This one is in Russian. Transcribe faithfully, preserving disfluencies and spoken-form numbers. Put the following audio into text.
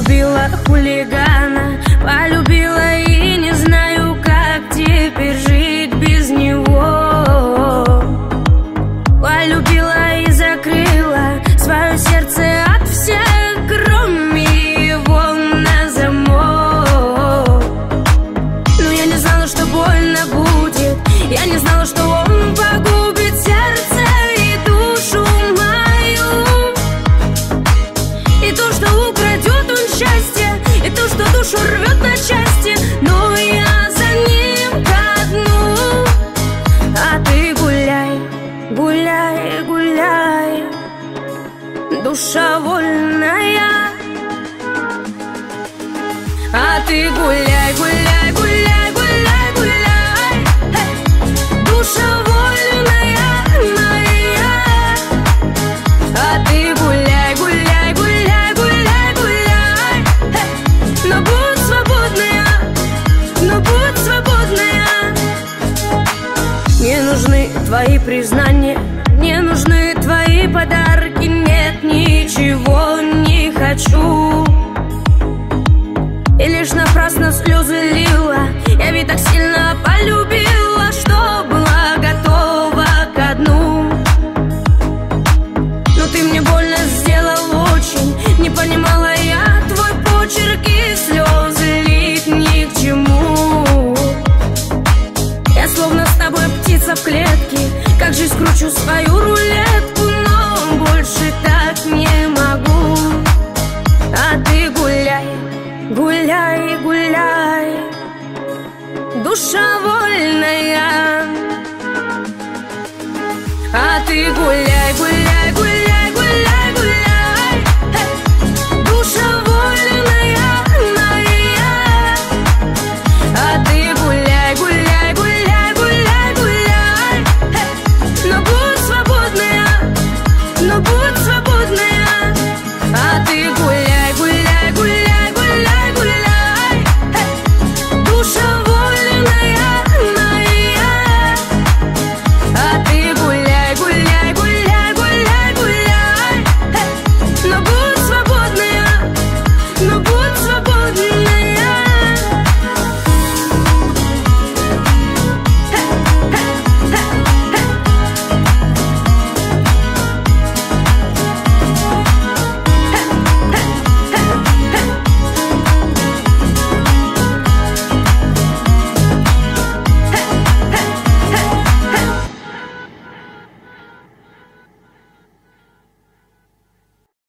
полюбила хулигана, полюбила и не знаю, как теперь жить без него. Полюбила и закрыла свое сердце от всех, кроме его, на замок. Но я не знала, что больно будет, я не знала, что он погубит сердце и душу мою. И то, что украдет он счастье, и то, что душу рвет на части, но я за ним ко дну. А ты гуляй, гуляй, гуляй, душа вольная. А ты гуляй, гуляй, гуляй, гуляй, гуляй, душа вольная моя. А ты гуляй, гуляй, гуляй, гуляй, гуляй, но будь свободная, но будь свободная. Не нужны твои признания, не нужны твои подарки, нет, ничего не хочу. И лишь напрасно слезы лила, я ведь так сильно полюбила, что была готова ко дну. Но ты мне больно сделал очень, не понимала я твой почерк, и слезы лить ни к чему. Я словно с тобой птица в клетке, как же скручу свою рулетку, но больше так не могу. А ты гуляй, гуляй, гуляй, душа вольная. А ты гуляй, гуляй.